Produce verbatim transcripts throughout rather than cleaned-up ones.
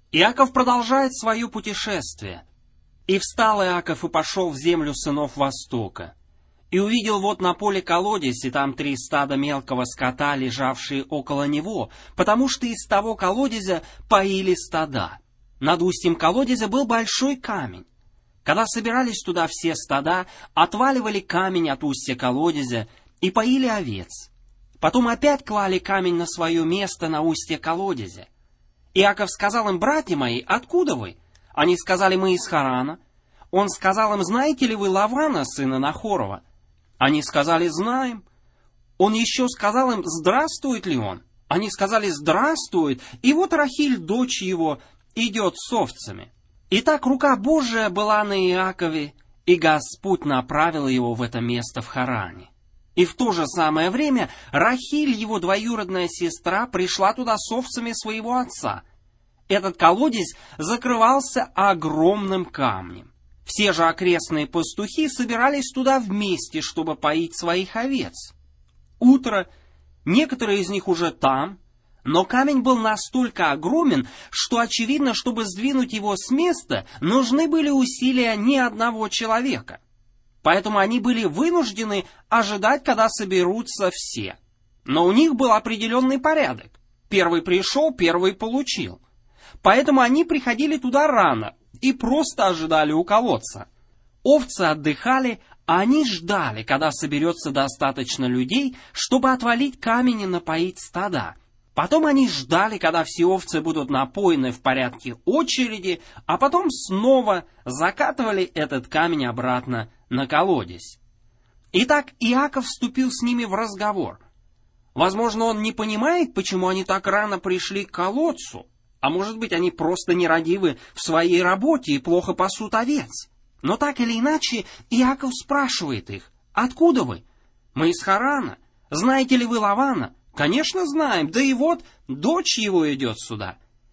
Иаков продолжает свое путешествие. «И встал Иаков и пошел в землю сынов Востока. И увидел вот на поле колодец, и там три стада мелкого скота, лежавшие около него, потому что из того колодезя поили стада. Над устьем колодезя был большой камень. Когда собирались туда все стада, отваливали камень от устья колодезя и поили овец. Потом опять клали камень на свое место на устье колодезя. Иаков сказал им: братья мои, откуда вы? Они сказали: мы из Харана. Он сказал им: знаете ли вы Лавана, сына Нахорова? Они сказали: знаем. Он еще сказал им: здравствует ли он? Они сказали: здравствует. И вот Рахиль, дочь его, идет с овцами. Итак, рука Божия была на Иакове, и Господь направил его в это место в Харане. И в то же самое время Рахиль, его двоюродная сестра, пришла туда с овцами своего отца. Этот колодец закрывался огромным камнем. Все же окрестные пастухи собирались туда вместе, чтобы поить своих овец. Утро, некоторые из них уже там, но камень был настолько огромен, что очевидно, чтобы сдвинуть его с места, нужны были усилия не одного человека. Поэтому они были вынуждены ожидать, когда соберутся все. Но у них был определенный порядок. Первый пришел, первый получил. Поэтому они приходили туда рано и просто ожидали у колодца. Овцы отдыхали, а они ждали, когда соберется достаточно людей, чтобы отвалить камень и напоить стада. Потом они ждали, когда все овцы будут напоены в порядке очереди, а потом снова закатывали этот камень обратно на колодец. Итак, Иаков вступил с ними в разговор. Возможно, он не понимает, почему они так рано пришли к колодцу, а может быть, они просто нерадивы в своей работе и плохо пасут овец. Но так или иначе, Иаков спрашивает их: откуда вы? Мы из Харана. Знаете ли вы Лавана? Конечно, знаем, да и вот дочь его идет сюда.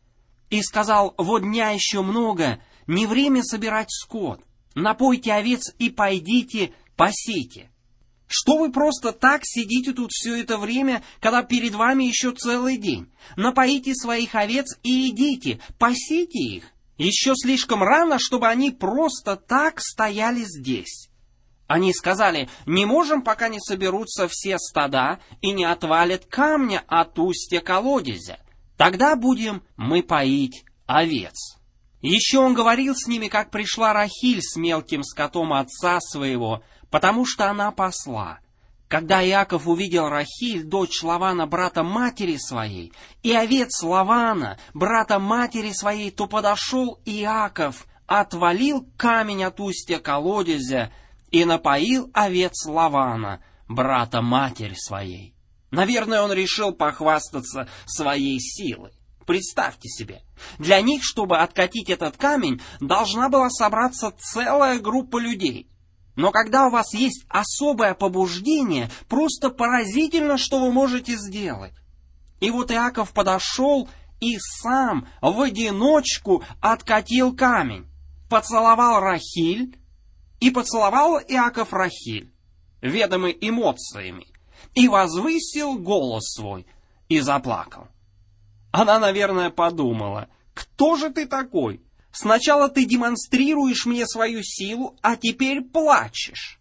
И сказал: вот дня еще много, не время собирать скот. Напойте овец и пойдите, пасите. Что вы просто так сидите тут все это время, когда перед вами еще целый день? Напоите своих овец и идите, пасите их. Еще слишком рано, чтобы они просто так стояли здесь. Они сказали: не можем, пока не соберутся все стада и не отвалят камня от устья колодезя. Тогда будем мы поить овец. Еще он говорил с ними, как пришла Рахиль с мелким скотом отца своего, потому что она пасла. Когда Иаков увидел Рахиль, дочь Лавана, брата матери своей, и овец Лавана, брата матери своей, то подошел Иаков, отвалил камень от устья колодезя и напоил овец Лавана, брата матери своей. Наверное, он решил похвастаться своей силой. Представьте себе, для них, чтобы откатить этот камень, должна была собраться целая группа людей. Но когда у вас есть особое побуждение, просто поразительно, что вы можете сделать. И вот Иаков подошел и сам в одиночку откатил камень, поцеловал Рахиль, и поцеловал Иаков Рахиль, ведомый эмоциями, и возвысил голос свой, и заплакал. Она, наверное, подумала: кто же ты такой? Сначала ты демонстрируешь мне свою силу, а теперь плачешь.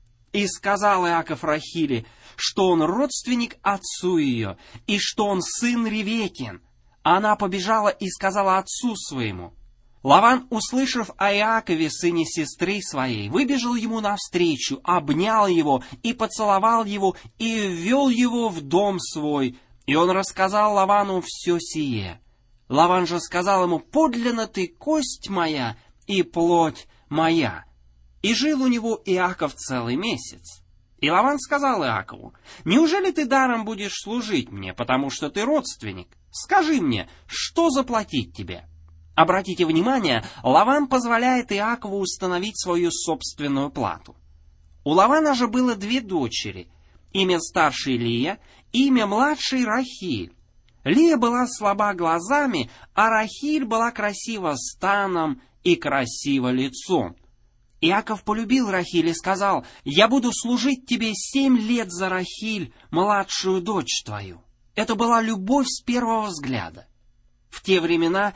И сказал Иаков Рахиле, что он родственник отцу ее, и что он сын Ревекин. Она побежала и сказала отцу своему. Лаван, услышав о Иакове, сыне сестры своей, выбежал ему навстречу, обнял его и поцеловал его, и ввел его в дом свой. И он рассказал Лавану все сие. Лаван же сказал ему: подлинно ты кость моя и плоть моя. И жил у него Иаков целый месяц. И Лаван сказал Иакову: неужели ты даром будешь служить мне, потому что ты родственник? Скажи мне, что заплатить тебе? Обратите внимание, Лаван позволяет Иакову установить свою собственную плату. У Лавана же было две дочери, имя старшей Лия, имя младшей Рахиль. Лия была слаба глазами, а Рахиль была красива станом и красива лицом. Иаков полюбил Рахиль и сказал: «Я буду служить тебе семь лет за Рахиль, младшую дочь твою». Это была любовь с первого взгляда. В те времена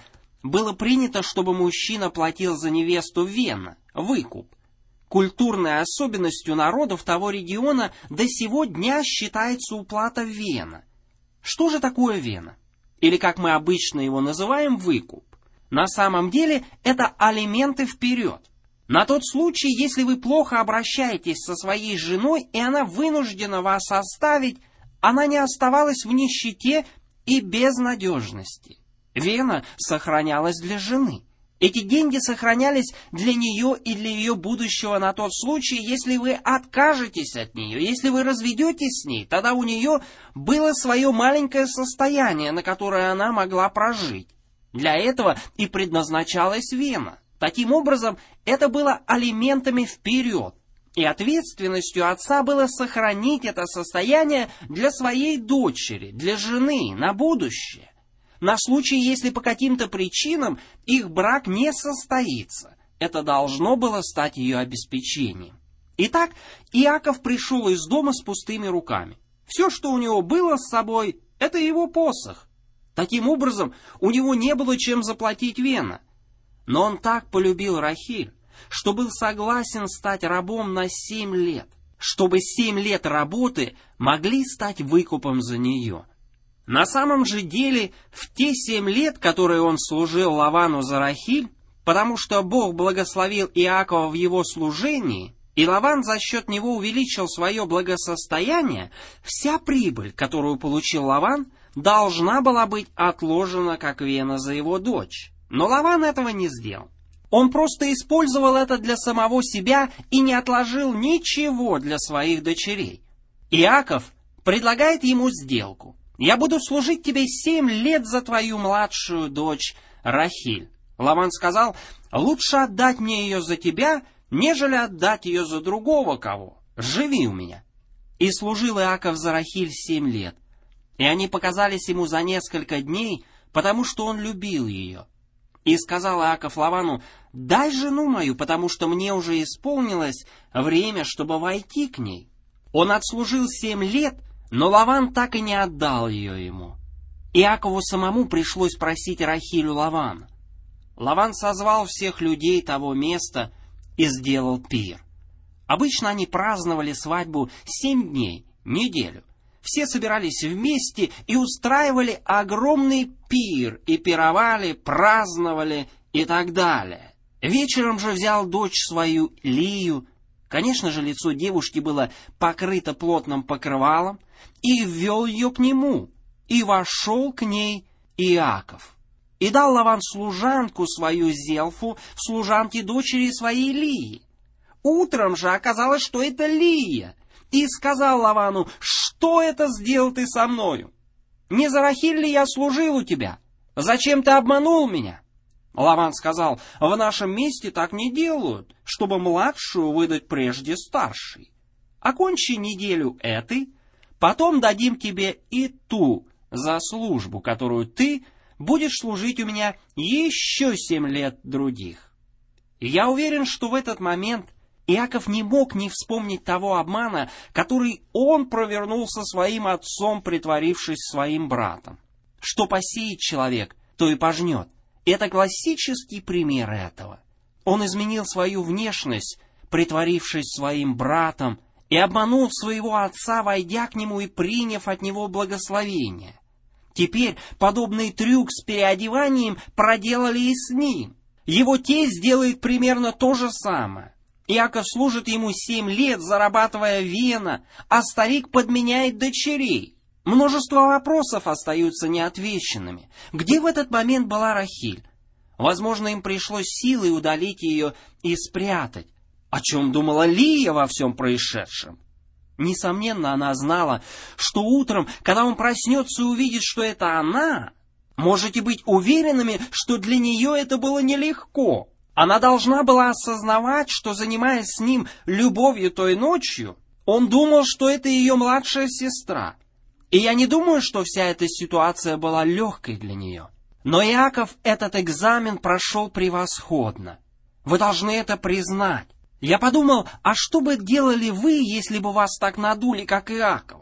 было принято, чтобы мужчина платил за невесту вена, выкуп. Культурной особенностью народов того региона до сего дня считается уплата вена. Что же такое вена? Или, как мы обычно его называем, выкуп? На самом деле это алименты вперед. На тот случай, если вы плохо обращаетесь со своей женой, и она вынуждена вас оставить, она не оставалась в нищете и безнадежности. Вена сохранялась для жены. Эти деньги сохранялись для нее и для ее будущего на тот случай, если вы откажетесь от нее, если вы разведетесь с ней, тогда у нее было свое маленькое состояние, на которое она могла прожить. Для этого и предназначалась вена. Таким образом, это было алиментами вперед, и ответственностью отца было сохранить это состояние для своей дочери, для жены, на будущее. На случай, если по каким-то причинам их брак не состоится. Это должно было стать ее обеспечением. Итак, Иаков пришел из дома с пустыми руками. Все, что у него было с собой, это его посох. Таким образом, у него не было чем заплатить вена. Но он так полюбил Рахиль, что был согласен стать рабом на семь лет, чтобы семь лет работы могли стать выкупом за нее. На самом же деле, в те семь лет, которые он служил Лавану за Рахиль, потому что Бог благословил Иакова в его служении, и Лаван за счет него увеличил свое благосостояние, вся прибыль, которую получил Лаван, должна была быть отложена как вена за его дочь. Но Лаван этого не сделал. Он просто использовал это для самого себя и не отложил ничего для своих дочерей. Иаков предлагает ему сделку. «Я буду служить тебе семь лет за твою младшую дочь Рахиль». Лаван сказал: «Лучше отдать мне ее за тебя, нежели отдать ее за другого кого. Живи у меня». И служил Иаков за Рахиль семь лет. И они показались ему за несколько дней, потому что он любил ее. И сказал Иаков Лавану: «Дай жену мою, потому что мне уже исполнилось время, чтобы войти к ней». Он отслужил семь лет, но Лаван так и не отдал ее ему. Иакову самому пришлось просить Рахиль у Лавана. Лаван созвал всех людей того места и сделал пир. Обычно они праздновали свадьбу семь дней, неделю. Все собирались вместе и устраивали огромный пир, и пировали, праздновали и так далее. Вечером же взял дочь свою Лию. Конечно же, лицо девушки было покрыто плотным покрывалом, и ввел ее к нему, и вошел к ней Иаков. И дал Лаван служанку свою Зелфу, служанке дочери своей Лии. Утром же оказалось, что это Лия. И сказал Лавану: «Что это сделал ты со мною? Не за Рахиль ли я служил у тебя? Зачем ты обманул меня?» Лаван сказал: «В нашем месте так не делают, чтобы младшую выдать прежде старшей. Окончи неделю этой, потом дадим тебе и ту за службу, которую ты будешь служить у меня еще семь лет других». И я уверен, что в этот момент Иаков не мог не вспомнить того обмана, который он провернул со своим отцом, притворившись своим братом. Что посеет человек, то и пожнет. Это классический пример этого. Он изменил свою внешность, притворившись своим братом, и обманул своего отца, войдя к нему и приняв от него благословение. Теперь подобный трюк с переодеванием проделали и с ним. Его тесть делает примерно то же самое. Иаков служит ему семь лет, зарабатывая вена, а старик подменяет дочерей. Множество вопросов остаются неотвеченными. Где в этот момент была Рахиль? Возможно, им пришлось силой удалить ее и спрятать. О чем думала Лия во всем происшедшем? Несомненно, она знала, что утром, когда он проснется и увидит, что это она, можете быть уверенными, что для нее это было нелегко. Она должна была осознавать, что, занимаясь с ним любовью той ночью, он думал, что это ее младшая сестра. И я не думаю, что вся эта ситуация была легкой для нее. Но Иаков этот экзамен прошел превосходно. Вы должны это признать. Я подумал, а что бы делали вы, если бы вас так надули, как Иакова?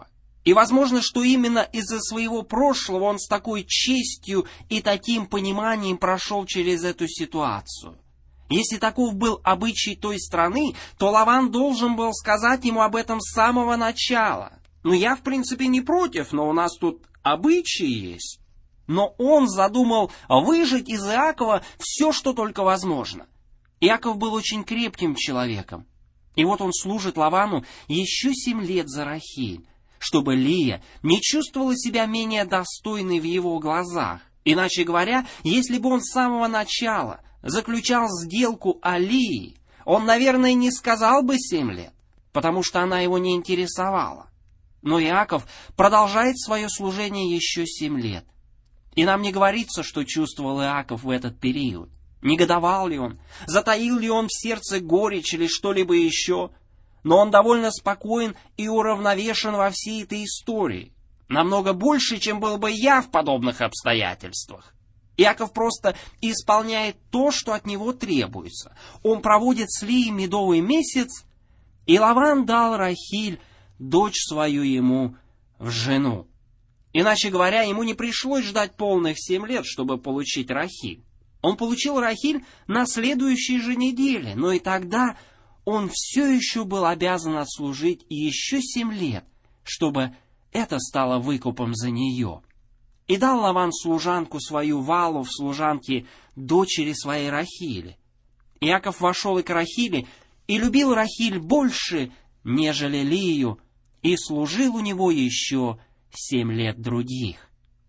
И возможно, что именно из-за своего прошлого он с такой честью и таким пониманием прошел через эту ситуацию. Если таков был обычай той страны, то Лаван должен был сказать ему об этом с самого начала. Ну, я, в принципе, не против, но у нас тут обычаи есть. Но он задумал выжать из Иакова все, что только возможно. Иаков был очень крепким человеком. И вот он служит Лавану еще семь лет за Рахиль, чтобы Лия не чувствовала себя менее достойной в его глазах. Иначе говоря, если бы он с самого начала заключал сделку о Лии, он, наверное, не сказал бы семь лет, потому что она его не интересовала. Но Иаков продолжает свое служение еще семь лет. И нам не говорится, что чувствовал Иаков в этот период. Негодовал ли он, затаил ли он в сердце горечь или что-либо еще. Но он довольно спокоен и уравновешен во всей этой истории. Намного больше, чем был бы я в подобных обстоятельствах. Иаков просто исполняет то, что от него требуется. Он проводит с Лией медовый месяц, и Лаван дал Рахиль дочь свою ему в жену. Иначе говоря, ему не пришлось ждать полных семь лет, чтобы получить Рахиль. Он получил Рахиль на следующей же неделе, но и тогда он все еще был обязан отслужить еще семь лет, чтобы это стало выкупом за нее. И дал Лаван служанку свою Валу в служанке дочери своей Рахили. Иаков вошел и к Рахиле, и любил Рахиль больше, нежели Лию, и служил у него еще семь лет других.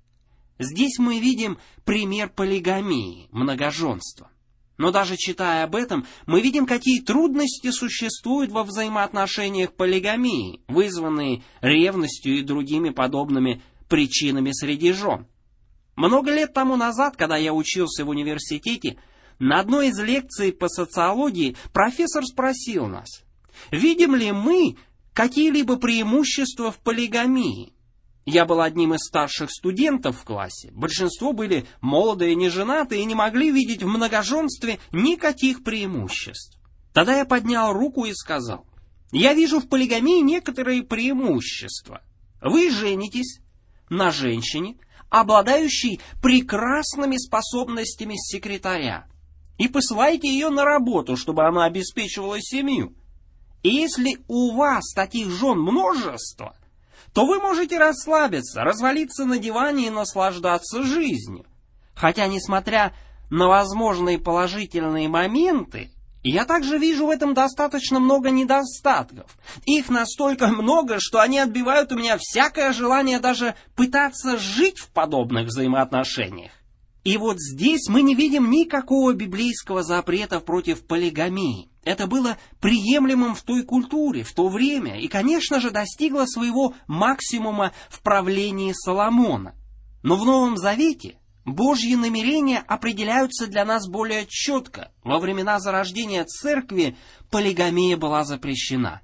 Здесь мы видим пример полигамии, многоженства. Но даже читая об этом, мы видим, какие трудности существуют во взаимоотношениях полигамии, вызванные ревностью и другими подобными причинами среди жен. Много лет тому назад, когда я учился в университете, на одной из лекций по социологии профессор спросил нас, видим ли мы какие-либо преимущества в полигамии. Я был одним из старших студентов в классе. Большинство были молодые, неженатые и не могли видеть в многоженстве никаких преимуществ. Тогда я поднял руку и сказал, я вижу в полигамии некоторые преимущества. Вы женитесь на женщине, обладающей прекрасными способностями секретаря, и посылаете ее на работу, чтобы она обеспечивала семью. И если у вас таких жен множество, то вы можете расслабиться, развалиться на диване и наслаждаться жизнью. Хотя, несмотря на возможные положительные моменты, я также вижу в этом достаточно много недостатков. Их настолько много, что они отбивают у меня всякое желание даже пытаться жить в подобных взаимоотношениях. И вот здесь мы не видим никакого библейского запрета против полигамии. Это было приемлемым в той культуре, в то время, и, конечно же, достигло своего максимума в правлении Соломона. Но в Новом Завете Божьи намерения определяются для нас более четко. Во времена зарождения церкви полигамия была запрещена.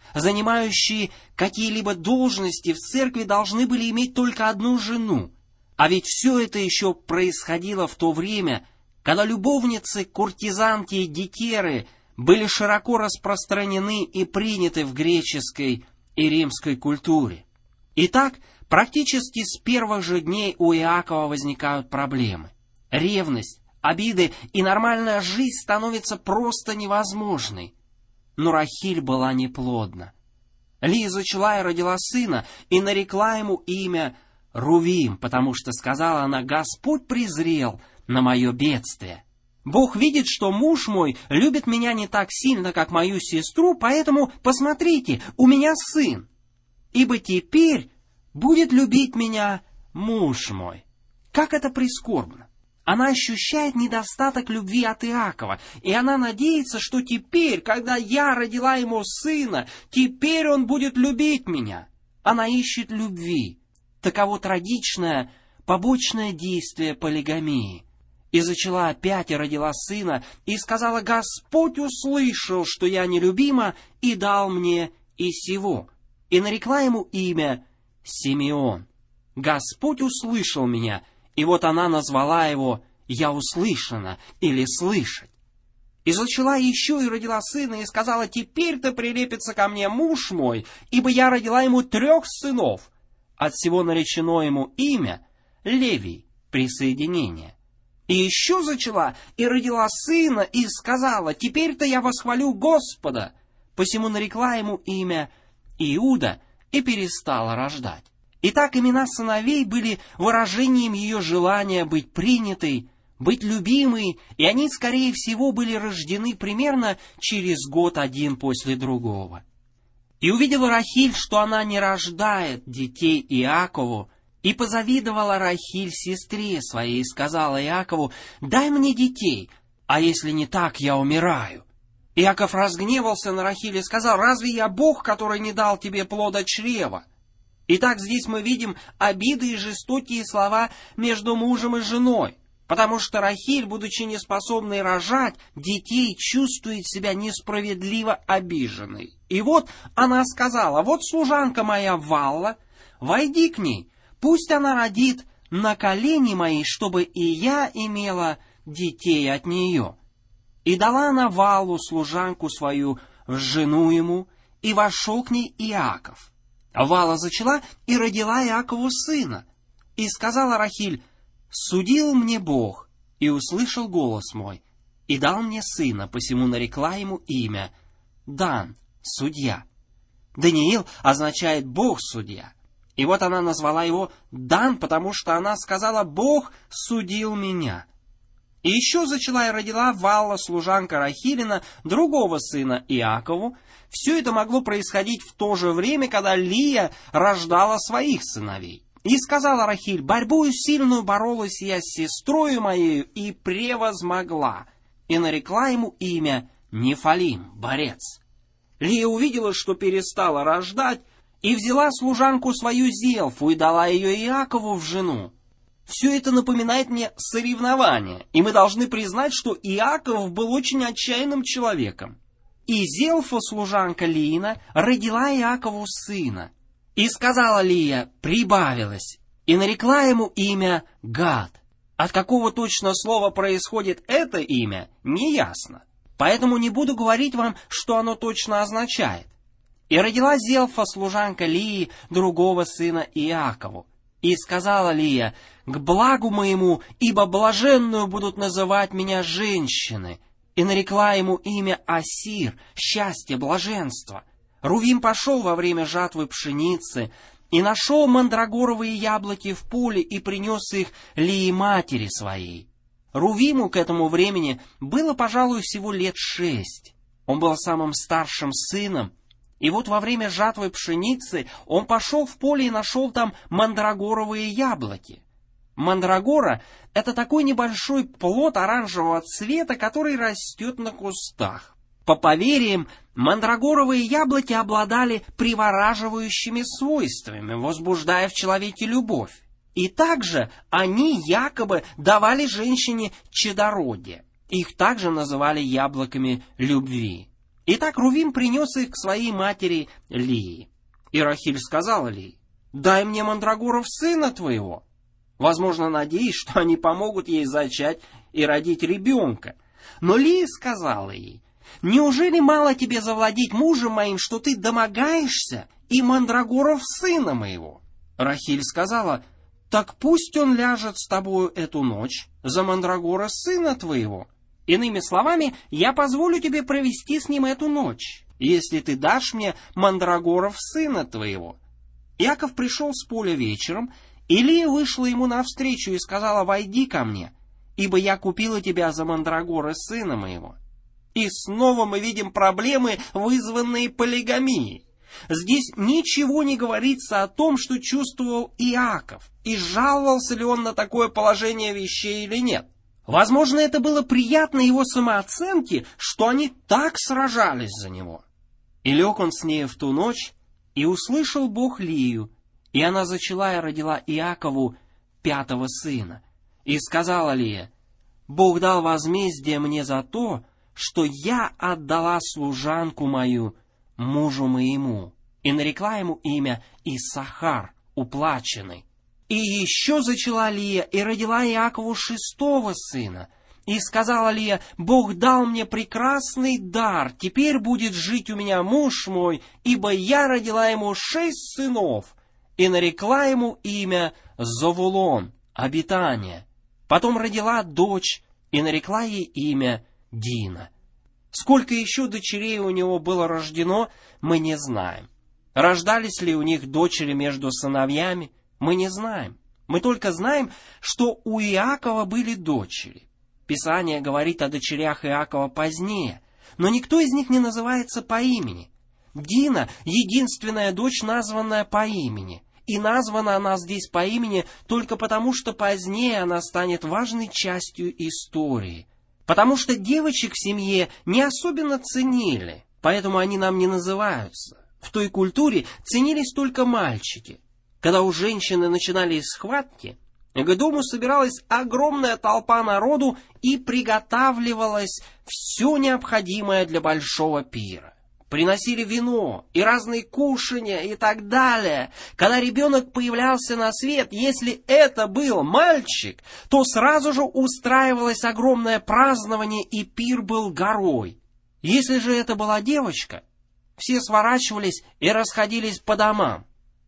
Занимающие какие-либо должности в церкви должны были иметь только одну жену. А ведь все это еще происходило в то время, когда любовницы, куртизанки и гетеры были широко распространены и приняты в греческой и римской культуре. Итак, практически с первых же дней у Иакова возникают проблемы. Ревность, обиды и нормальная жизнь становятся просто невозможной. Но Рахиль была неплодна. Лия зачала и родила сына, и нарекла ему имя Рувим, потому что, сказала она, Господь презрел на мое бедствие. Бог видит, что муж мой любит меня не так сильно, как мою сестру, поэтому, посмотрите, у меня сын. Ибо теперь будет любить меня муж мой. Как это прискорбно. Она ощущает недостаток любви от Иакова, и она надеется, что теперь, когда я родила ему сына, теперь он будет любить меня. Она ищет любви. Таково трагичное, побочное действие полигамии. И зачала опять и родила сына, и сказала, Господь услышал, что я нелюбима, и дал мне и сего. И нарекла ему имя Симеон. Господь услышал меня, и вот она назвала его «Я услышана» или «слышать». И зачала еще и родила сына, и сказала, теперь-то прилепится ко мне муж мой, ибо я родила ему трех сынов. от всего наречено ему имя Левий, присоединение. И еще зачала и родила сына, и сказала: «Теперь-то я восхвалю Господа». Посему нарекла ему имя Иуда и перестала рождать. Итак, имена сыновей были выражением ее желания быть принятой, быть любимой, и они, скорее всего, были рождены примерно через год один после другого. И увидела Рахиль, что она не рождает детей Иакову, и позавидовала Рахиль сестре своей, и сказала Иакову: «Дай мне детей, а если не так, я умираю». Иаков разгневался на Рахиль и сказал: «Разве я Бог, который не дал тебе плода чрева?» Итак, здесь мы видим обиды и жестокие слова между мужем и женой, потому что Рахиль, будучи неспособной рожать детей, чувствует себя несправедливо обиженной. И вот она сказала: «Вот служанка моя Валла, войди к ней, пусть она родит на колени мои, чтобы и я имела детей от нее». И дала она Валлу, служанку свою, в жену ему, и вошел к ней Иаков. Валла зачала и родила Иакову сына. И сказала Рахиль: «Судил мне Бог, и услышал голос мой, и дал мне сына, посему нарекла ему имя Дан, судья». Даниил означает «Бог-судья». И вот она назвала его Дан, потому что она сказала: «Бог судил меня». И еще зачала и родила Валла, служанка Рахилина, другого сына Иакову. Все это могло происходить в то же время, когда Лия рождала своих сыновей. И сказала Рахиль: «Борьбою сильную боролась я с сестрою моею и превозмогла». И нарекла ему имя Нефалим, борец. Лия увидела, что перестала рождать, и взяла служанку свою Зелфу и дала ее Иакову в жену. Все это напоминает мне соревнования, и мы должны признать, что Иаков был очень отчаянным человеком. И Зелфа, служанка Лиина, родила Иакову сына. И сказала Лия: «Прибавилось», и нарекла ему имя Гад. От какого точно слова происходит это имя, не ясно. Поэтому не буду говорить вам, что оно точно означает. И родила Зелфа, служанка Лии, другого сына Иакову. И сказала Лия: «К благу моему, ибо блаженную будут называть меня женщины». И нарекла ему имя Асир, счастье, блаженство. Рувим пошел во время жатвы пшеницы, и нашел мандрагоровые яблоки в поле, и принес их Лии матери своей. Рувиму к этому времени было, пожалуй, всего лет шесть. Он был самым старшим сыном, и вот во время жатвы пшеницы он пошел в поле и нашел там мандрагоровые яблоки. Мандрагора — это такой небольшой плод оранжевого цвета, который растет на кустах. По поверьям, мандрагоровые яблоки обладали привораживающими свойствами, возбуждая в человеке любовь. И также они якобы давали женщине чадородие. Их также называли яблоками любви. Итак, Рувим принес их к своей матери Лии. И Рахиль сказала Лии: «Дай мне мандрагоров сына твоего». Возможно, надеясь, что они помогут ей зачать и родить ребенка. Но Лия сказала ей: «Неужели мало тебе завладеть мужем моим, что ты домогаешься и мандрагоров сына моего?» Рахиль сказала: «Так пусть он ляжет с тобою эту ночь за мандрагора сына твоего. Иными словами, я позволю тебе провести с ним эту ночь, если ты дашь мне мандрагоров сына твоего». Иаков пришел с поля вечером, и Лия вышла ему навстречу и сказала: «Войди ко мне, ибо я купила тебя за мандрагоры сына моего». И снова мы видим проблемы, вызванные полигамией. Здесь ничего не говорится о том, что чувствовал Иаков, и жаловался ли он на такое положение вещей или нет. Возможно, это было приятно его самооценке, что они так сражались за него. И лег он с нею в ту ночь, и услышал Бог Лию, и она зачала и родила Иакову пятого сына. И сказала Лия: «Бог дал возмездие мне за то, что я отдала служанку мою мужу моему». И нарекла ему имя Иссахар, уплаченный. И еще зачала Лия и родила Иакову шестого сына. И сказала Лия: «Бог дал мне прекрасный дар, теперь будет жить у меня муж мой, ибо я родила ему шесть сынов». и нарекла ему имя Зовулон, обитание. Потом родила дочь, и нарекла ей имя Дина. Сколько еще дочерей у него было рождено, мы не знаем. Рождались ли у них дочери между сыновьями, мы не знаем. Мы только знаем, что у Иакова были дочери. Писание говорит о дочерях Иакова позднее, но никто из них не называется по имени. Дина — единственная дочь, названная по имени. И названа она здесь по имени только потому, что позднее она станет важной частью истории. Потому что девочек в семье не особенно ценили, поэтому они нам не называются. В той культуре ценились только мальчики. Когда у женщины начинались схватки, к дому собиралась огромная толпа народу и приготавливалось все необходимое для большого пира. Приносили вино и разные кушанья и так далее. Когда ребенок появлялся на свет, если это был мальчик, то сразу же устраивалось огромное празднование, и пир был горой. Если же это была девочка, все сворачивались и расходились по домам.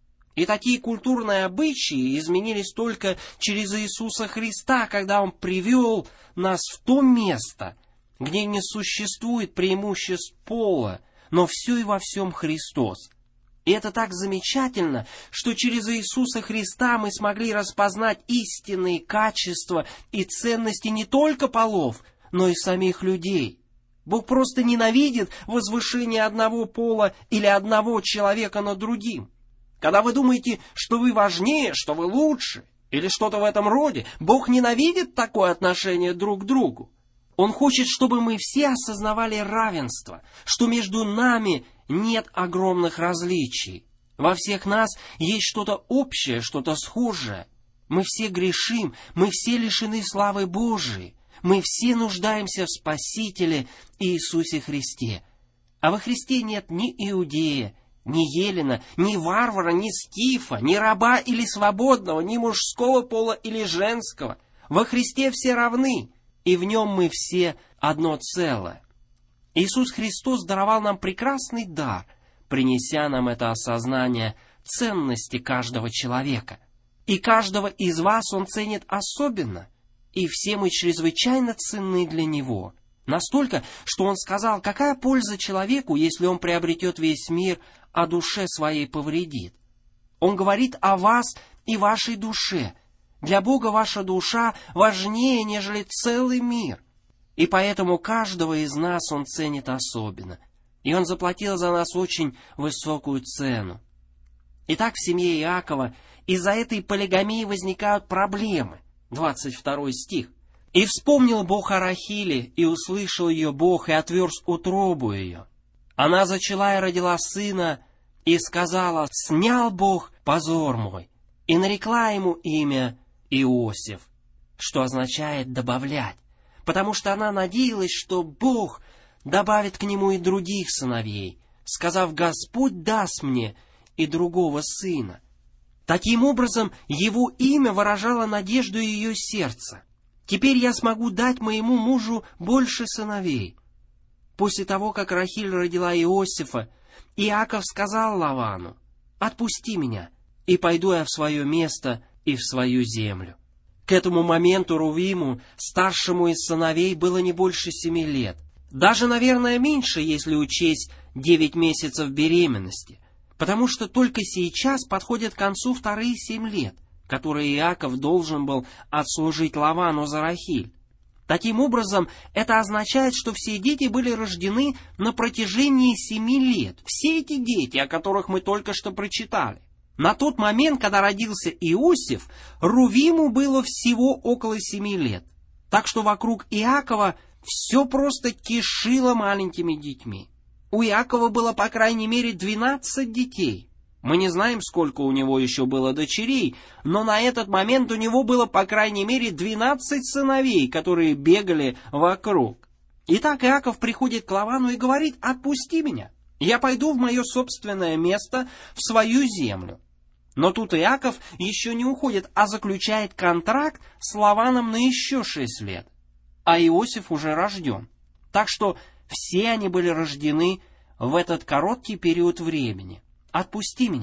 И такие культурные обычаи изменились только через Иисуса Христа, когда Он привел нас в то место, где не существует преимуществ пола, но все и во всем Христос. И это так замечательно, что через Иисуса Христа мы смогли распознать истинные качества и ценности не только полов, но и самих людей. Бог просто ненавидит возвышение одного пола или одного человека над другим. Когда вы думаете, что вы важнее, что вы лучше, или что-то в этом роде, Бог ненавидит такое отношение друг к другу. Он хочет, чтобы мы все осознавали равенство, что между нами нет огромных различий. Во всех нас есть что-то общее, что-то схожее. Мы все грешим, мы все лишены славы Божией. Мы все нуждаемся в Спасителе Иисусе Христе. А во Христе нет ни иудея, ни еллина, ни варвара, ни скифа, ни раба или свободного, ни мужского пола или женского. Во Христе все равны, и в Нем мы все одно целое. Иисус Христос даровал нам прекрасный дар, принеся нам это осознание ценности каждого человека. И каждого из вас Он ценит особенно, и все мы чрезвычайно ценны для Него. Настолько, что Он сказал, какая польза человеку, если он приобретет весь мир, а душе своей повредит. Он говорит о вас и вашей душе. Для Бога ваша душа важнее, нежели целый мир. И поэтому каждого из нас Он ценит особенно. И Он заплатил за нас очень высокую цену. Итак, в семье Иакова из-за этой полигамии возникают проблемы. двадцать второй стих. «И вспомнил Бог о Рахиле, и услышал ее Бог, и отверз утробу ее. Она зачала и родила сына, и сказала: снял Бог позор мой, и нарекла ему имя Иосиф», что означает «добавлять», потому что она надеялась, что Бог добавит к нему и других сыновей, сказав: «Господь даст мне и другого сына». Таким образом, его имя выражало надежду ее сердца. «Теперь я смогу дать моему мужу больше сыновей». После того, как Рахиль родила Иосифа, Иаков сказал Лавану: «Отпусти меня, и пойду я в свое место и в свою землю». К этому моменту Рувиму, старшему из сыновей, было не больше семи лет. Даже, наверное, меньше, если учесть девять месяцев беременности, потому что только сейчас подходят к концу вторые семь лет, которые Иаков должен был отслужить Лавану за Рахиль. Таким образом, это означает, что все дети были рождены на протяжении семи лет. Все эти дети, о которых мы только что прочитали. На тот момент, когда родился Иосиф, Рувиму было всего около семи лет. Так что вокруг Иакова все просто кишило маленькими детьми. У Иакова было по крайней мере двенадцать детей. Мы не знаем, сколько у него еще было дочерей, но на этот момент у него было по крайней мере двенадцать сыновей, которые бегали вокруг. Итак, Иаков приходит к Лавану и говорит: «Отпусти меня, я пойду в мое собственное место, в свою землю». Но тут Иаков еще не уходит, а заключает контракт с Лаваном на еще шесть лет. А Иосиф уже рожден. Так что все они были рождены в этот короткий период времени. «Отпусти меня».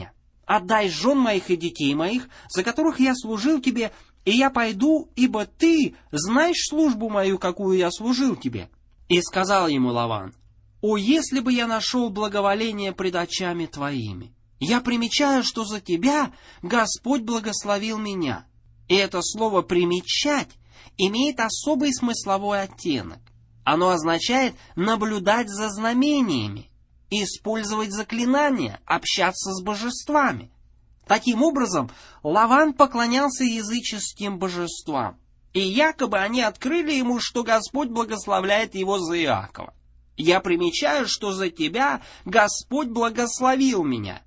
отдай жен моих и детей моих, за которых я служил тебе, и я пойду, ибо ты знаешь службу мою, какую я служил тебе». И сказал ему Лаван: «О, если бы я нашел благоволение пред очами твоими! Я примечаю, что за тебя Господь благословил меня». И это слово «примечать» имеет особый смысловой оттенок. Оно означает наблюдать за знамениями, использовать заклинания, общаться с божествами. Таким образом, Лаван поклонялся языческим божествам, и якобы они открыли ему, что Господь благословляет его за Иакова. «Я примечаю, что за тебя Господь благословил меня».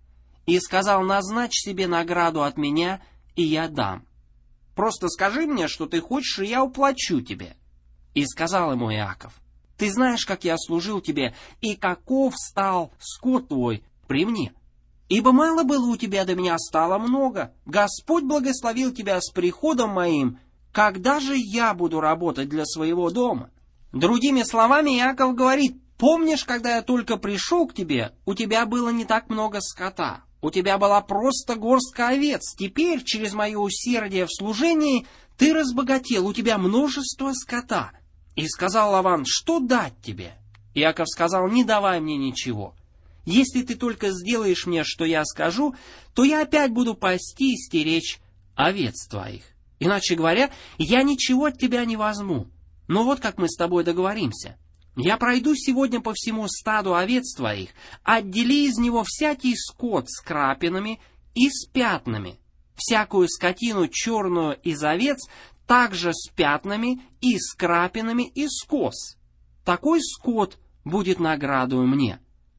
И сказал: «Назначь себе награду от меня, и я дам. Просто скажи мне, что ты хочешь, и я уплачу тебе». И сказал ему Иаков: «Ты знаешь, как я служил тебе, и каков стал скот твой при мне. Ибо мало было у тебя, до меня стало много. Господь благословил тебя с приходом моим. Когда же я буду работать для своего дома?» Другими словами, Иаков говорит: «Помнишь, когда я только пришел к тебе, у тебя было не так много скота, у тебя была просто горстка овец. Теперь, через мое усердие в служении, ты разбогател, у тебя множество скота». И сказал Лаван: «Что дать тебе?» Иаков сказал: «Не давай мне ничего. Если ты только сделаешь мне, что я скажу, то я опять буду пасти и стеречь овец твоих. Иначе говоря, я ничего от тебя не возьму. Но вот как мы с тобой договоримся. Я пройду сегодня по всему стаду овец твоих, отдели из него всякий скот с крапинами и с пятнами, всякую скотину черную из овец также с пятнами и с крапинами и с коз. Такой скот будет наградою мне.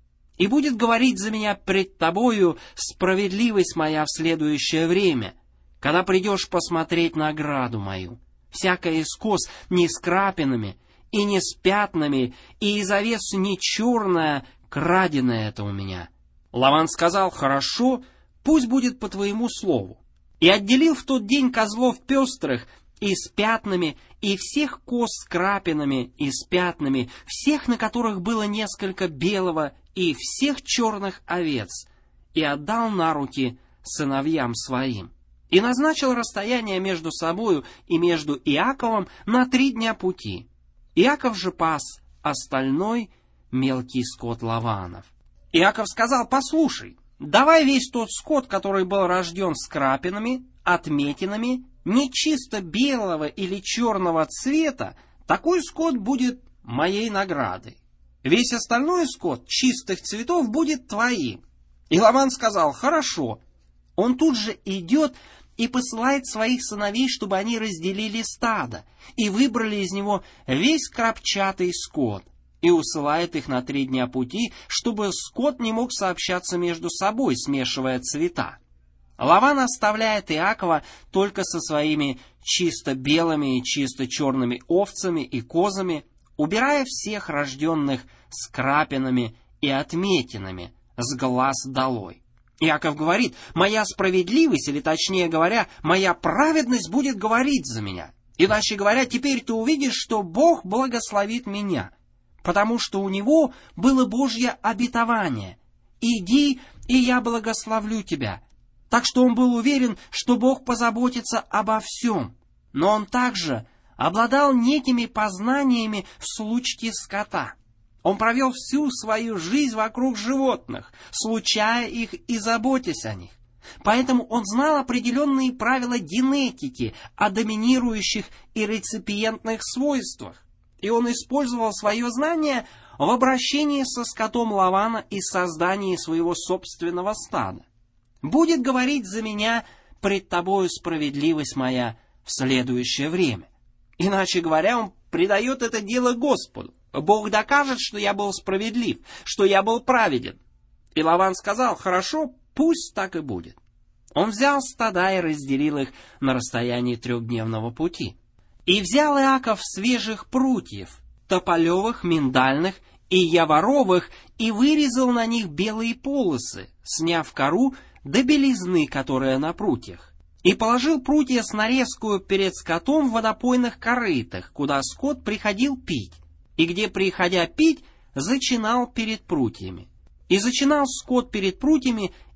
И будет говорить за меня пред тобою справедливость моя в следующее время, когда придешь посмотреть награду мою. Всякая из коз не с крапинами и не с пятнами, и из овец не черная, краденая это у меня». Лаван сказал: «Хорошо, пусть будет по твоему слову». И отделил в тот день козлов пестрых и с пятнами, и всех коз с крапинами и с пятнами, всех, на которых было несколько белого, и всех черных овец, и отдал на руки сыновьям своим. И назначил расстояние между собою и между Иаковом на три дня пути. Иаков же пас остальной мелкий скот Лаванов. Иаков сказал: «Послушай, давай весь тот скот, который был рожден с крапинами, отметинами, не чисто белого или черного цвета, такой скот будет моей наградой. Весь остальной скот чистых цветов будет твоим». И Лаван сказал: «Хорошо». Он тут же идет и посылает своих сыновей, чтобы они разделили стадо, и выбрали из него весь крапчатый скот, и усылает их на три дня пути, чтобы скот не мог сообщаться между собой, смешивая цвета. Лаван оставляет Иакова только со своими чисто белыми и чисто черными овцами и козами, убирая всех рожденных с крапинами и отметинами с глаз долой. Иаков говорит: «Моя справедливость, или точнее говоря, моя праведность будет говорить за меня. Иначе говоря, теперь ты увидишь, что Бог благословит меня, потому что у него было Божье обетование: иди, и я благословлю тебя». Так что он был уверен, что Бог позаботится обо всем. Но он также обладал некими познаниями в случае скота. Он провел всю свою жизнь вокруг животных, случая их и заботясь о них. Поэтому он знал определенные правила генетики о доминирующих и реципиентных свойствах. И он использовал свое знание в обращении со скотом Лавана и создании своего собственного стада. «Будет говорить за меня пред тобою справедливость моя в следующее время». Иначе говоря, он предает это дело Господу. Бог докажет, что я был справедлив, что я был праведен. И Лаван сказал: «Хорошо, пусть так и будет». Он взял стада и разделил их на расстоянии трехдневного пути. И взял Иаков свежих прутьев, тополевых, миндальных и яворовых, и вырезал на них белые полосы, сняв кору до белизны, которая на прутьях. И положил прутья с нарезкою перед скотом в водопойных корытах, куда скот приходил пить, и где, приходя пить, зачинал перед прутьями. И зачинал скот перед прутьями,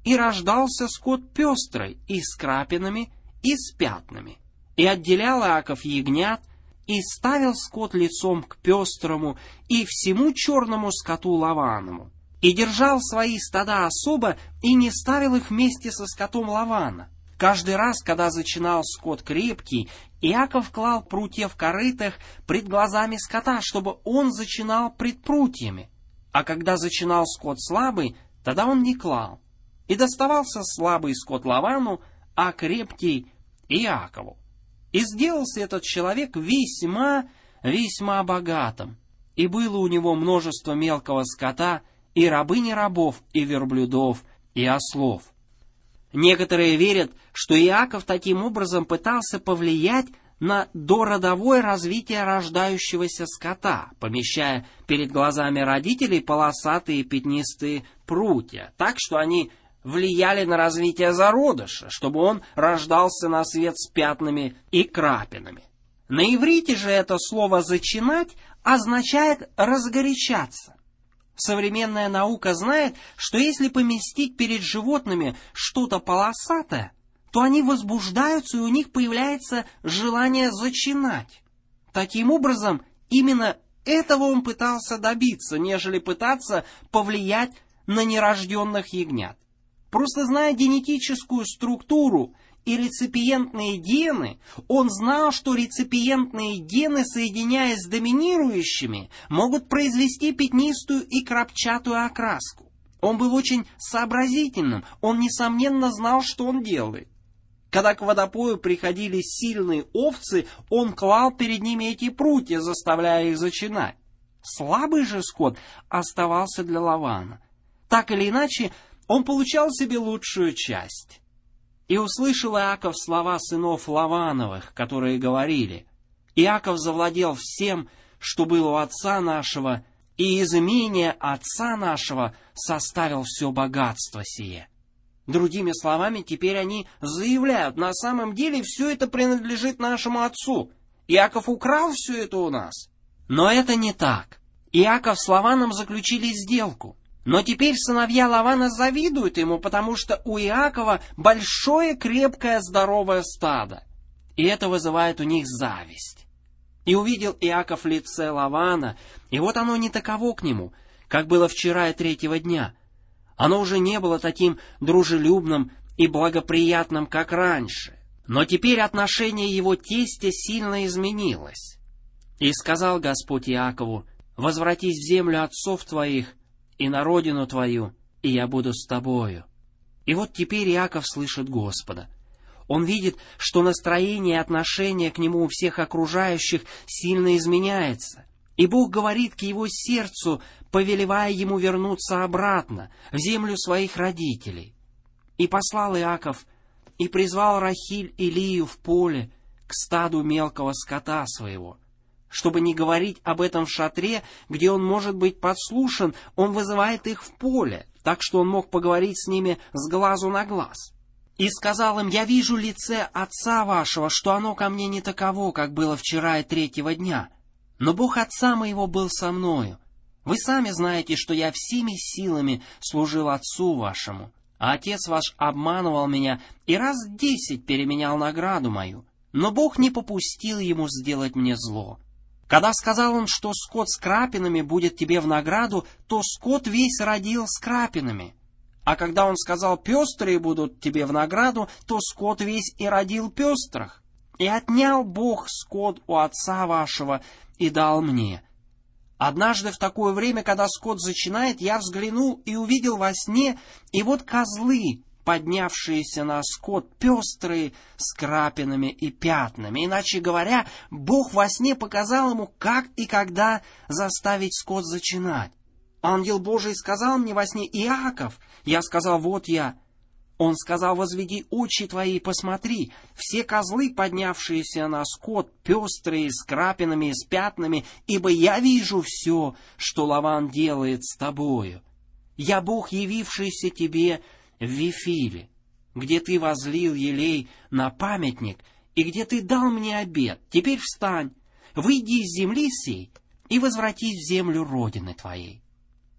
и рождался скот пестрый, и с крапинами, и с пятнами. И отделял Иаков ягнят, и ставил скот лицом к пестрому, и всему черному скоту Лаванову. И держал свои стада особо, и не ставил их вместе со скотом Лавана. Каждый раз, когда зачинал скот крепкий, Иаков клал прутья в корытах пред глазами скота, чтобы он зачинал пред прутьями. А когда зачинал скот слабый, тогда он не клал. И доставался слабый скот Лавану, а крепкий Иакову. И сделался этот человек весьма, весьма богатым. И было у него множество мелкого скота, и рабыни рабов, и верблюдов, и ослов. Некоторые верят, что Иаков таким образом пытался повлиять на дородовое развитие рождающегося скота, помещая перед глазами родителей полосатые пятнистые прутья, так что они влияли на развитие зародыша, чтобы он рождался на свет с пятнами и крапинами. На иврите же это слово «зачинать» означает «разгорячаться». Современная наука знает, что если поместить перед животными что-то полосатое, то они возбуждаются, и у них появляется желание зачинать. Таким образом, именно этого он пытался добиться, нежели пытаться повлиять на нерожденных ягнят. Просто зная генетическую структуру и реципиентные гены, он знал, что реципиентные гены, соединяясь с доминирующими, могут произвести пятнистую и крапчатую окраску. Он был очень сообразительным, он, несомненно, знал, что он делает. Когда к водопою приходили сильные овцы, он клал перед ними эти прутья, заставляя их зачинать. Слабый же скот оставался для Лавана. Так или иначе, он получал себе лучшую часть. И услышал Иаков слова сынов Лавановых, которые говорили: «Иаков завладел всем, что было у отца нашего, и из имения отца нашего составил все богатство сие». Другими словами, теперь они заявляют: на самом деле все это принадлежит нашему отцу. Иаков украл все это у нас. Но это не так. Иаков с Лаваном заключили сделку. Но теперь сыновья Лавана завидуют ему, потому что у Иакова большое, крепкое, здоровое стадо. И это вызывает у них зависть. И увидел Иаков лице Лавана, и вот оно не таково к нему, как было вчера и третьего дня. Оно уже не было таким дружелюбным и благоприятным, как раньше. Но теперь отношение его тестя сильно изменилось. И сказал Господь Иакову: «Возвратись в землю отцов твоих и на родину твою, и я буду с тобою». И вот теперь Иаков слышит Господа. Он видит, что настроение и отношение к нему у всех окружающих сильно изменяется. И Бог говорит к его сердцу, повелевая ему вернуться обратно, в землю своих родителей. И послал Иаков, и призвал Рахиль и Лию в поле к стаду мелкого скота своего. Чтобы не говорить об этом в шатре, где он может быть подслушан, он вызывает их в поле, так что он мог поговорить с ними с глазу на глаз. И сказал им: «Я вижу лице отца вашего, что оно ко мне не таково, как было вчера и третьего дня. Но Бог отца моего был со мною. Вы сами знаете, что я всеми силами служил отцу вашему, а отец ваш обманывал меня и раз десять переменял награду мою. Но Бог не попустил ему сделать мне зло. Когда сказал он, что скот с крапинами будет тебе в награду, то скот весь родил с крапинами. А когда он сказал: пестрые будут тебе в награду, то скот весь и родил пестрых. И отнял Бог скот у отца вашего и дал мне. Однажды в такое время, когда скот зачинает, я взглянул и увидел во сне, и вот козлы, поднявшиеся на скот, пестрые, с крапинами и пятнами. Иначе говоря, Бог во сне показал ему, как и когда заставить скот зачинать. Ангел Божий сказал мне во сне: «Иаков». Я сказал: «Вот я». Он сказал: «Возведи очи твои и посмотри, все козлы, поднявшиеся на скот, пестрые, с крапинами и с пятнами, ибо я вижу все, что Лаван делает с тобою. Я Бог, явившийся тебе в Вифиле, где ты возлил елей на памятник, и где ты дал мне обет. Теперь встань, выйди из земли сей и возвратись в землю родины твоей».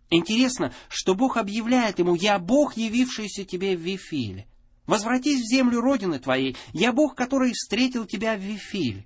Интересно, что Бог объявляет ему: «Я Бог, явившийся тебе в Вифиле. Возвратись в землю родины твоей, я Бог, который встретил тебя в Вифиле».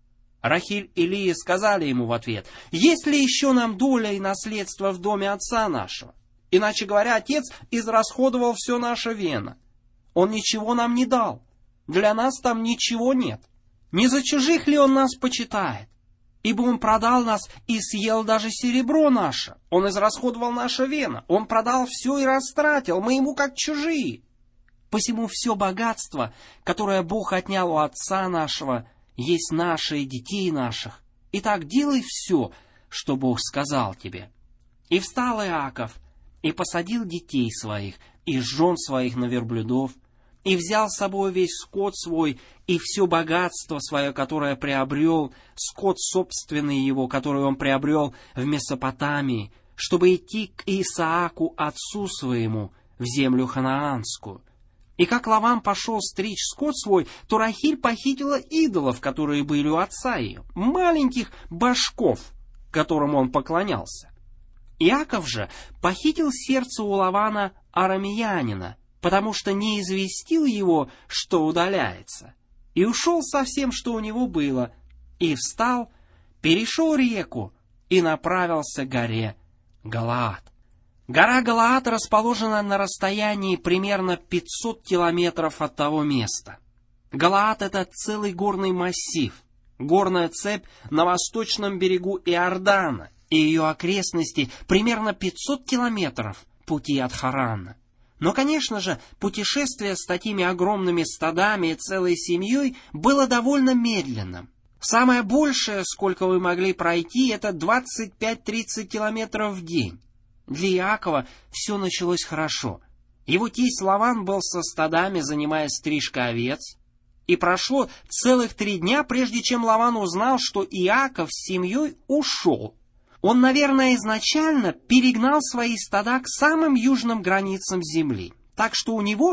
Рахиль и Лия сказали ему в ответ: «Есть ли еще нам доля и наследство в доме отца нашего? Иначе говоря, отец израсходовал все наше вено. Он ничего нам не дал. Для нас там ничего нет. Не за чужих ли он нас почитает? Ибо он продал нас и съел даже серебро наше. Он израсходовал наше вено. Он продал все и растратил. Мы ему как чужие. Посему все богатство, которое Бог отнял у отца нашего, есть наше и детей наших. Итак, делай все, что Бог сказал тебе». И встал Иаков, и посадил детей своих, и жен своих на верблюдов, и взял с собой весь скот свой, и все богатство свое, которое приобрел, скот собственный его, который он приобрел в Месопотамии, чтобы идти к Исааку, отцу своему, в землю ханаанскую. И как Лаван пошел стричь скот свой, то Рахиль похитила идолов, которые были у отца ее, маленьких башков, которым он поклонялся. Иаков же похитил сердце у Лавана арамеянина, потому что не известил его, что удаляется, и ушел со всем, что у него было, и встал, перешел реку и направился к горе Галаад. Гора Галаад расположена на расстоянии примерно пятьсот километров от того места. Галаад — это целый горный массив, горная цепь на восточном берегу Иордана, и ее окрестности примерно пятьсот километров пути от Харана. Но, конечно же, путешествие с такими огромными стадами и целой семьей было довольно медленным. Самое большее, сколько вы могли пройти, это двадцать пять-тридцать километров в день. Для Иакова все началось хорошо. Его тесть Лаван был со стадами, занимаясь стрижкой овец. И прошло целых три дня, прежде чем Лаван узнал, что Иаков с семьей ушел. Он, наверное, изначально перегнал свои стада к самым южным границам земли, так что у него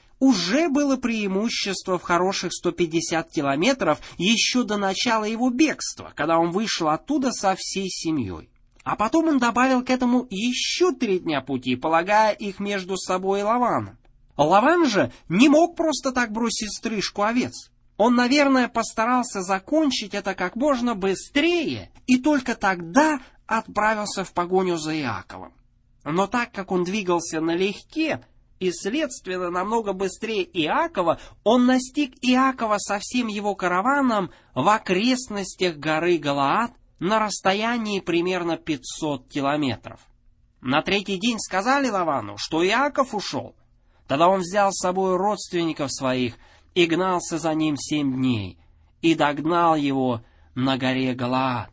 уже было преимущество в хороших сто пятьдесят километров еще до начала его бегства, когда он вышел оттуда со всей семьей. А потом он добавил к этому еще три дня пути, полагая их между собой и Лаваном. Лаван же не мог просто так бросить стрижку овец. Он, наверное, постарался закончить это как можно быстрее, и только тогда отправился в погоню за Иаковом. Но так как он двигался налегке и, следственно, намного быстрее Иакова, он настиг Иакова со всем его караваном в окрестностях горы Галаад на расстоянии примерно пятьсот километров. На третий день сказали Лавану, что Иаков ушел. Тогда он взял с собой родственников своих и гнался за ним семь дней, и догнал его на горе Галаад.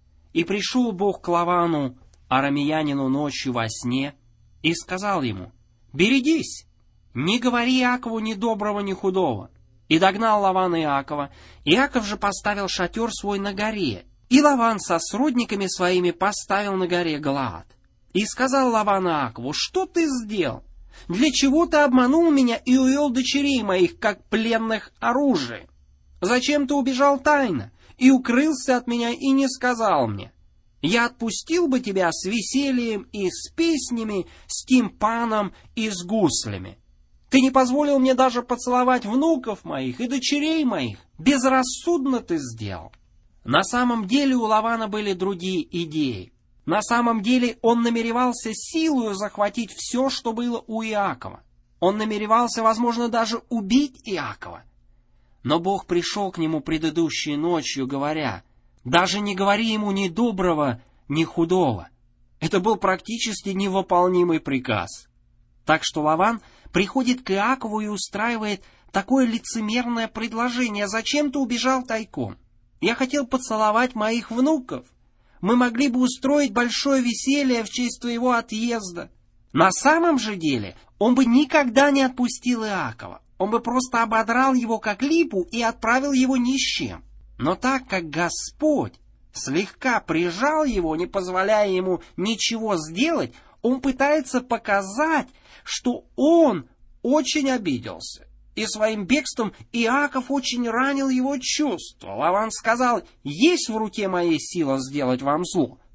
И пришел Бог к Лавану, арамеянину, ночью во сне, и сказал ему: «Берегись, не говори Иакову ни доброго, ни худого». И догнал Лаван Иакова. Иаков же поставил шатер свой на горе, и Лаван со сродниками своими поставил на горе Галаад. И сказал Лаван Иакову: «Что ты сделал? Для чего ты обманул меня и увел дочерей моих, как пленных оружие? Зачем ты убежал тайно и укрылся от меня и не сказал мне? Я отпустил бы тебя с весельем и с песнями, с тимпаном и с гуслями. Ты не позволил мне даже поцеловать внуков моих и дочерей моих. Безрассудно ты сделал». На самом деле у Лавана были другие идеи. На самом деле он намеревался силою захватить все, что было у Иакова. Он намеревался, возможно, даже убить Иакова. Но Бог пришел к нему предыдущей ночью, говоря: «Даже не говори ему ни доброго, ни худого». Это был практически невыполнимый приказ. Так что Лаван приходит к Иакову и устраивает такое лицемерное предложение: «Зачем ты убежал тайком? Я хотел поцеловать моих внуков. Мы могли бы устроить большое веселье в честь твоего отъезда». На самом же деле он бы никогда не отпустил Иакова. Он бы просто ободрал его как липу и отправил его ни с чем. Но так как Господь слегка прижал его, не позволяя ему ничего сделать, он пытается показать, что он очень обиделся. И своим бегством Иаков очень ранил его чувства. Лаван сказал: «Есть в руке моей сила сделать вам зло».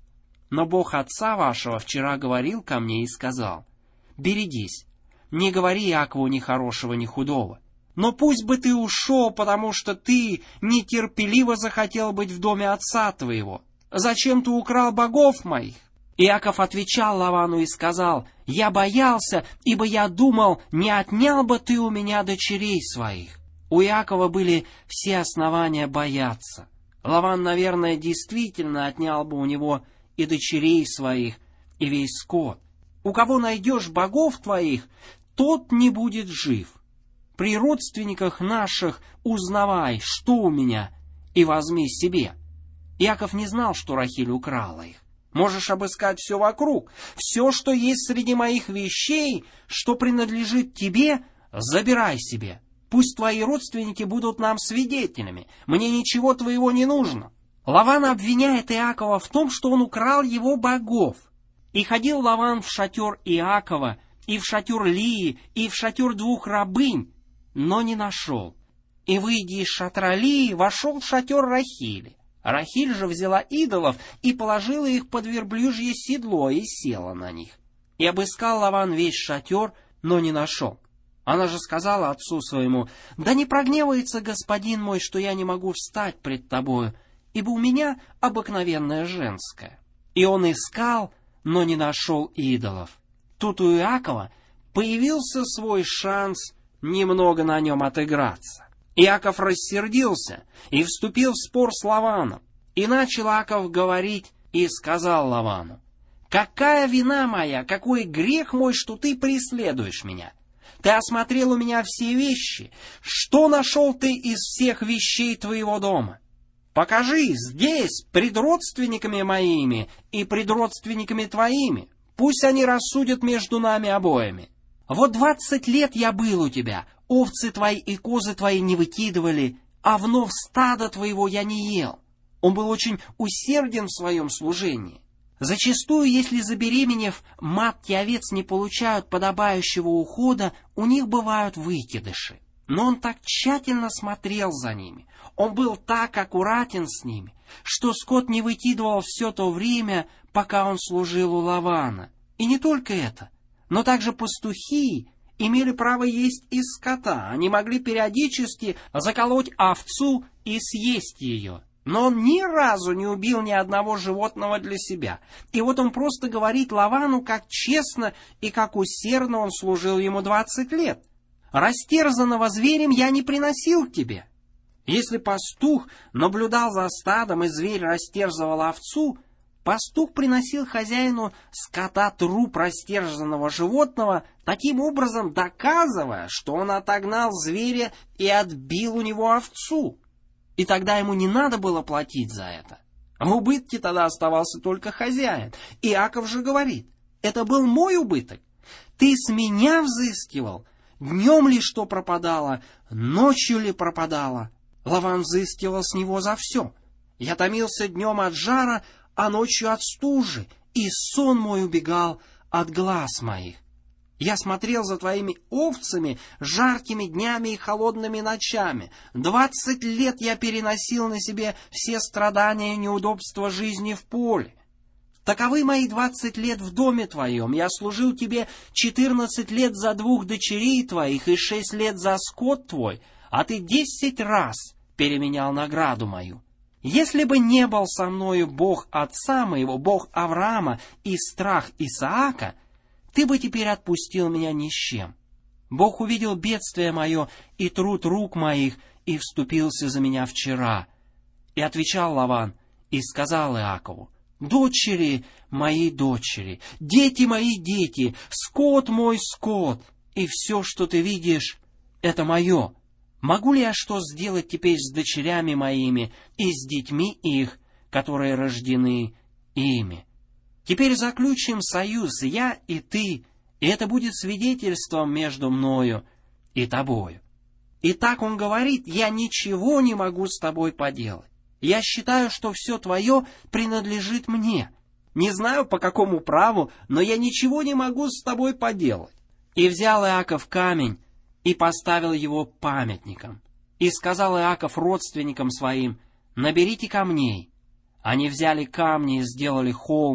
Но Бог отца вашего вчера говорил ко мне и сказал: берегись, не говори Иакову ни хорошего, ни худого. Но пусть бы ты ушел, потому что ты нетерпеливо захотел быть в доме отца твоего. Зачем ты украл богов моих? Иаков отвечал Лавану и сказал: я боялся, ибо я думал, не отнял бы ты у меня дочерей своих. У Иакова были все основания бояться. Лаван, наверное, действительно отнял бы у него и дочерей своих, и весь скот. У кого найдешь богов твоих, тот не будет жив. При родственниках наших узнавай, что у меня, и возьми себе. Иаков не знал, что Рахиль украла их. Можешь обыскать все вокруг. Все, что есть среди моих вещей, что принадлежит тебе, забирай себе. Пусть твои родственники будут нам свидетелями. Мне ничего твоего не нужно. Лаван обвиняет Иакова в том, что он украл его богов. И ходил Лаван в шатер Иакова, и в шатер Лии, и в шатер двух рабынь, но не нашел. И, выйдя из шатра Лии, вошел в шатер Рахили. Рахиль же взяла идолов и положила их под верблюжье седло и села на них. И обыскал Лаван весь шатер, но не нашел. Она же сказала отцу своему: да не прогневается господин мой, что я не могу встать пред тобою, ибо у меня обыкновенная женская. И он искал, но не нашел идолов. Тут у Иакова появился свой шанс немного на нем отыграться. Иаков рассердился и вступил в спор с Лаваном. И начал Иаков говорить и сказал Лавану: какая вина моя, какой грех мой, что ты преследуешь меня? Ты осмотрел у меня все вещи. Что нашел ты из всех вещей твоего дома? Покажи здесь, пред родственниками моими и пред родственниками твоими. Пусть они рассудят между нами обоими. Вот двадцать лет я был у тебя, овцы твои и козы твои не выкидывали, а овнов стада твоего я не ел. Он был очень усерден в своем служении. Зачастую, если забеременев, матки овец не получают подобающего ухода, у них бывают выкидыши. Но он так тщательно смотрел за ними, он был так аккуратен с ними, что скот не выкидывал все то время, пока он служил у Лавана. И не только это, но также пастухи имели право есть из скота, они могли периодически заколоть овцу и съесть ее. Но он ни разу не убил ни одного животного для себя. И вот он просто говорит Лавану, как честно и как усердно он служил ему двадцать лет. «Растерзанного зверем я не приносил к тебе». Если пастух наблюдал за стадом, и зверь растерзывал овцу, пастух приносил хозяину скота труп растерзанного животного, таким образом доказывая, что он отогнал зверя и отбил у него овцу. И тогда ему не надо было платить за это. В убытке тогда оставался только хозяин. Иаков же говорит: это был мой убыток. Ты с меня взыскивал. Днем ли что пропадало, ночью ли пропадало? Лаван взыскивал с него за все. Я томился днем от жара, а ночью от стужи, и сон мой убегал от глаз моих. Я смотрел за твоими овцами жаркими днями и холодными ночами. Двадцать лет я переносил на себе все страдания и неудобства жизни в поле. Таковы мои двадцать лет в доме твоем. Я служил тебе четырнадцать лет за двух дочерей твоих и шесть лет за скот твой, а ты десять раз переменял награду мою. Если бы не был со мною Бог отца моего, Бог Авраама и страх Исаака, ты бы теперь отпустил меня ни с чем. Бог увидел бедствие мое и труд рук моих, и вступился за меня вчера. И отвечал Лаван, и сказал Иакову: дочери мои дочери, дети мои дети, скот мой скот, и все, что ты видишь, это мое. Могу ли я что сделать теперь с дочерями моими и с детьми их, которые рождены ими? Теперь заключим союз, я и ты, и это будет свидетельством между мною и тобою. И так он говорит: я ничего не могу с тобой поделать. Я считаю, что все твое принадлежит мне. Не знаю, по какому праву, но я ничего не могу с тобой поделать. И взял Иаков камень и поставил его памятником. И сказал Иаков родственникам своим: наберите камней. Они взяли камни и сделали холм,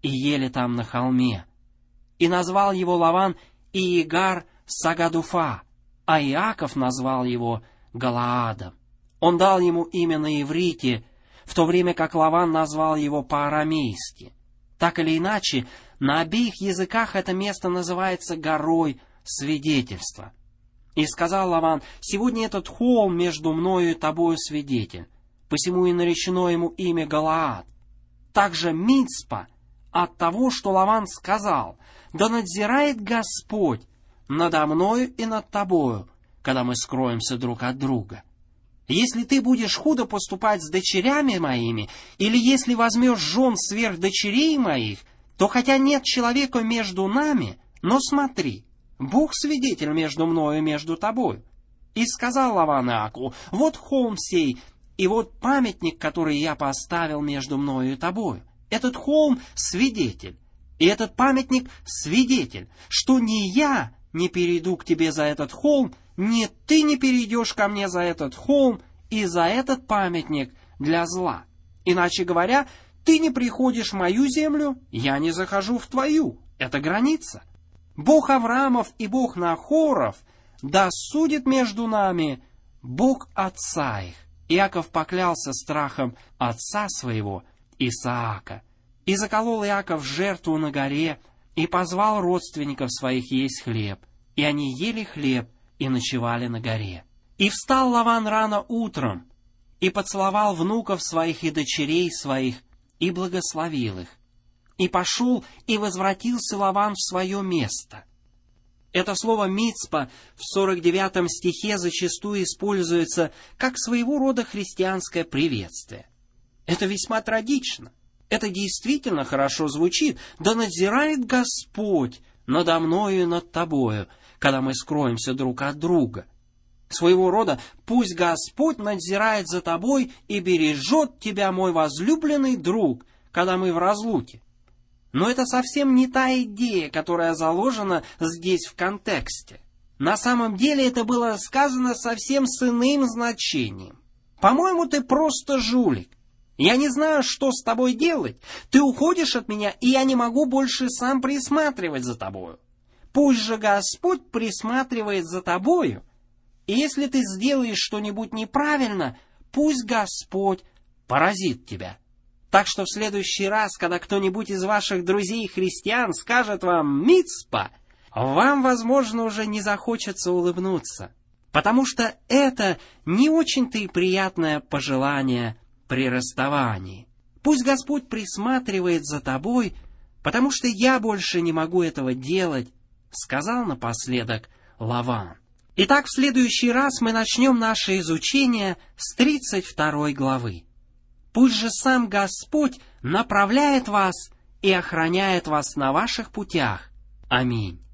и ели там на холме. И назвал его Лаван Иегар Сагадуфа, а Иаков назвал его Галаадом. Он дал ему имя на иврите, в то время как Лаван назвал его по-арамейски. Так или иначе, на обеих языках это место называется горой свидетельства. И сказал Лаван: «Сегодня этот холм между мною и тобою свидетель, посему и наречено ему имя Галаад». Также Мицпа от того, что Лаван сказал: «Да надзирает Господь надо мною и над тобою, когда мы скроемся друг от друга. Если ты будешь худо поступать с дочерями моими, или если возьмешь жен сверх дочерей моих, то хотя нет человека между нами, но смотри, Бог свидетель между мною и между тобою». И сказал Лаван Иакову: «Вот холм сей, и вот памятник, который я поставил между мною и тобою. Этот холм — свидетель, и этот памятник — свидетель, что ни я не перейду к тебе за этот холм, ни ты не перейдешь ко мне за этот холм и за этот памятник для зла. Иначе говоря, ты не приходишь в мою землю, я не захожу в твою. Это граница. Бог Авраамов и Бог Нахоров да судит между нами Бог отца их». Иаков поклялся страхом отца своего Исаака. И заколол Иаков жертву на горе, и позвал родственников своих есть хлеб. И они ели хлеб и ночевали на горе. И встал Лаван рано утром, и поцеловал внуков своих и дочерей своих, и благословил их. И пошел, и возвратился Лаван в свое место. Это слово «мицпа» в сорок девятом стихе зачастую используется как своего рода христианское приветствие. Это весьма трагично. Это действительно хорошо звучит. «Да надзирает Господь надо мною и над тобою, когда мы скроемся друг от друга». Своего рода «пусть Господь надзирает за тобой и бережет тебя, мой возлюбленный друг, когда мы в разлуке». Но это совсем не та идея, которая заложена здесь в контексте. На самом деле это было сказано совсем с иным значением. «По-моему, ты просто жулик. Я не знаю, что с тобой делать. Ты уходишь от меня, и я не могу больше сам присматривать за тобою. Пусть же Господь присматривает за тобою, и если ты сделаешь что-нибудь неправильно, пусть Господь поразит тебя». Так что в следующий раз, когда кто-нибудь из ваших друзей-христиан скажет вам «мицпа», вам, возможно, уже не захочется улыбнуться, потому что это не очень-то и приятное пожелание при расставании. Пусть Господь присматривает за тобой, потому что я больше не могу этого делать, сказал напоследок Лаван. Итак, в следующий раз мы начнем наше изучение с тридцать второй главы. Пусть же сам Господь направляет вас и охраняет вас на ваших путях. Аминь.